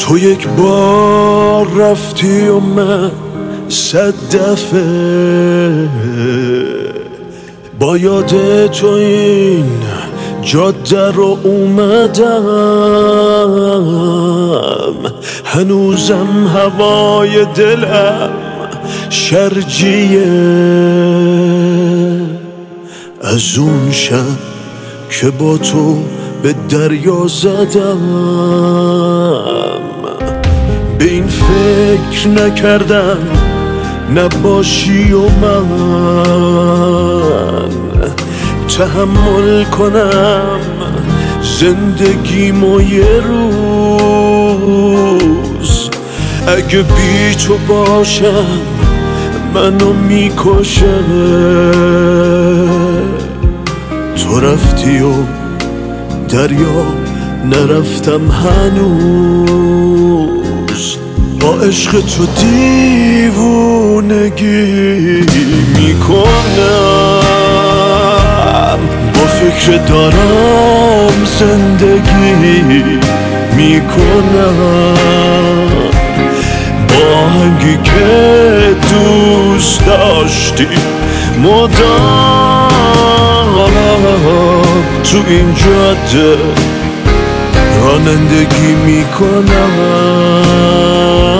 تو یک بار رفتی و من 100 دفعه با یاد تو این جاده رو اومدم، هنوزم هوای دلم شرجیه از اون شب که با تو به دریا زدم. به این فکر نکردم نباشی و من تحمل کنم زندگیمو یه روز. اگه بی تو باشم منو میکشه. تو رفتی و دریا نرفتم هنوز. با عشق تو دیوونگی میکنم، با فکر دارم زندگی میکنم. با آهنگی که دوست داشتی مدام تو این جاده رانندگی میکنم.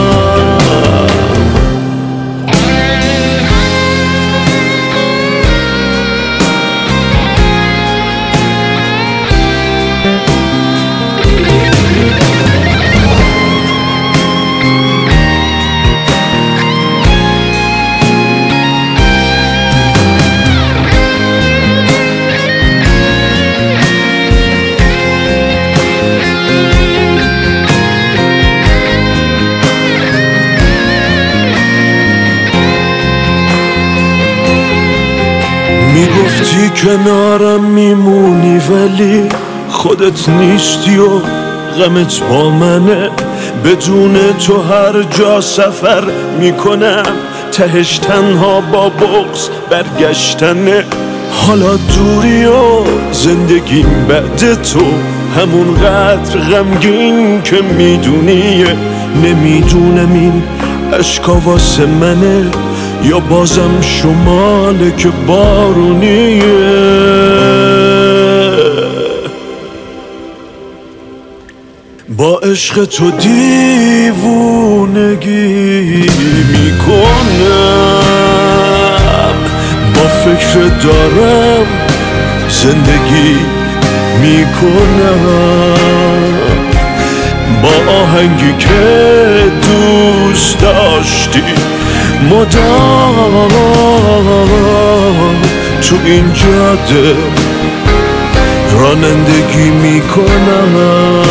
میگفتی کنارم میمونی ولی خودت نیستی و غمت با منه. بدون تو هر جا سفر میکنم، تهش تنها با بغض برگشتنه. حالا دوری و زندگیم بعد تو همون قدر غمگین که میدونی. نمیدونم این اشکا واسه منه یا بازم شماله که بارونیه. با عشق تو دیوونگی میکنم، با فکر دارم زندگی میکنم. با آهنگی که دوست داشتی مدام تو این جاده رانندگی میکنم.